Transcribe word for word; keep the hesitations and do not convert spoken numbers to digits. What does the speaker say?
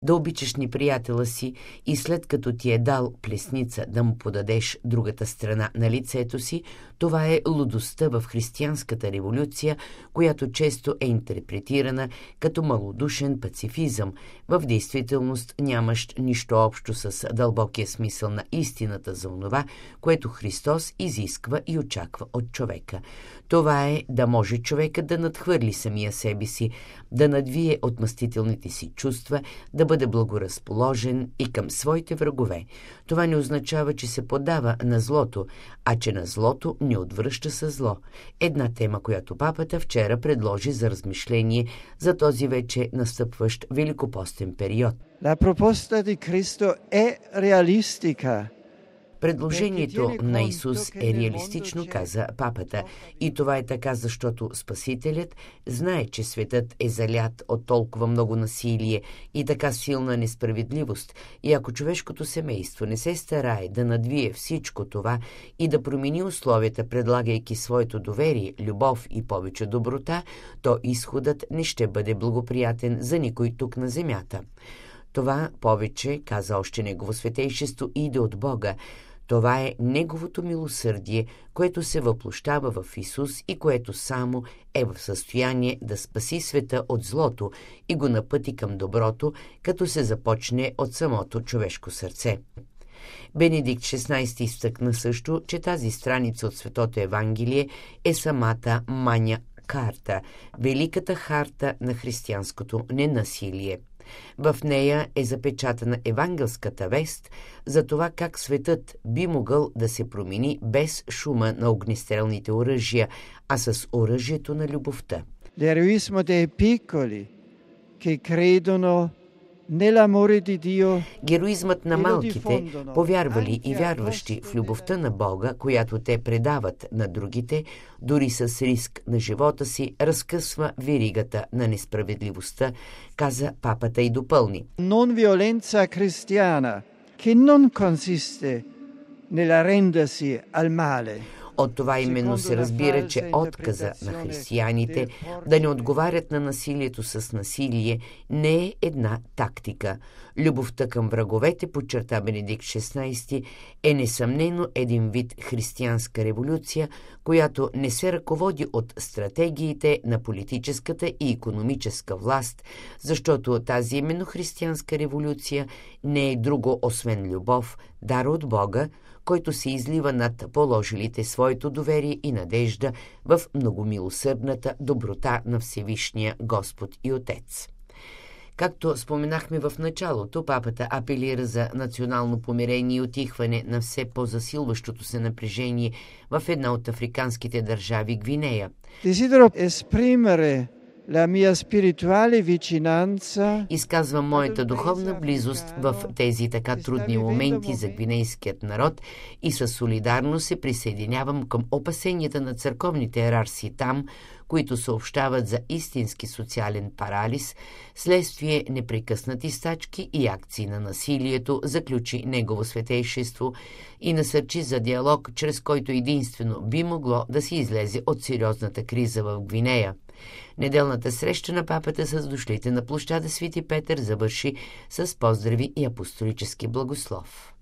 да обичаш неприятела си и след като ти е дал плесница да му подадеш другата страна на лицето си, това е лудостта в християнската революция, която често е интерпретирана като малодушен пацифизъм, в действителност нямащ нищо общо с дълбокия смисъл на истината за онова, което Христос изисква и очаква от човека. Това е да може човекът да надхвърли самия себе си, да надвие отмъстителните си чувства, да бъде благоразположен и към своите врагове. Това не означава, че се подава на злото, а че на злото не отвръща със зло. Една тема, която папата вчера предложи за размишление за този вече настъпващ великопостен период. La proposta di Cristo è realistica. Предложението на Исус е реалистично, каза папата. И това е така, защото Спасителят знае, че светът е залят от толкова много насилие и така силна несправедливост. И ако човешкото семейство не се старае да надвие всичко това и да промени условията, предлагайки своето доверие, любов и повече доброта, то изходът не ще бъде благоприятен за никой тук на земята. Това повече, каза още Негово светейшество, иде от Бога. Това е Неговото милосърдие, което се въплощава в Исус и което само е в състояние да спаси света от злото и го напъти към доброто, като се започне от самото човешко сърце. Бенедикт шестнайсети изтъкна също, че тази страница от Светото Евангелие е самата Маня Карта, великата харта на християнското ненасилие. В нея е запечатана евангелската вест за това как светът би могъл да се промени без шума на огнестрелните оръжия, а с оръжието на любовта. L'eroismo dei piccoli che credono nell'amore di Dio. Героизмът на малките, повярвали и вярващи в любовта на Бога, която те предават на другите, дори с риск на живота си, разкъсва веригата на несправедливостта, каза папата и допълни. Non violenza cristiana, che non consiste nell'arrendersi al male. От това именно се разбира, че отказа на християните да не отговарят на насилието с насилие не е една тактика. Любовта към враговете, подчерта Бенедикт шестнайсети, е несъмнено един вид християнска революция, която не се ръководи от стратегиите на политическата и икономическа власт, защото тази именно християнска революция не е друго освен любов, дар от Бога, който се излива над положилите своето доверие и надежда в многомилосърдната доброта на Всевишния Господ и Отец. Както споменахме в началото, папата апелира за национално помирение и утихване на все по-засилващото се напрежение в една от африканските държави Гвинея. Desidero esprimere la mia spirituale vicinanza. Изказвам моята духовна близост в тези така трудни моменти за гвинейският народ и със солидарност се присъединявам към опасенията на църковните йерарси там, които съобщават за истински социален парализ, следствие непрекъснати стачки и акции на насилието, заключи Негово светейшество и насърчи за диалог, чрез който единствено би могло да се излезе от сериозната криза в Гвинея. Неделната среща на папата с дошлите на площада Свети Петър завърши с поздрави и апостолически благослов.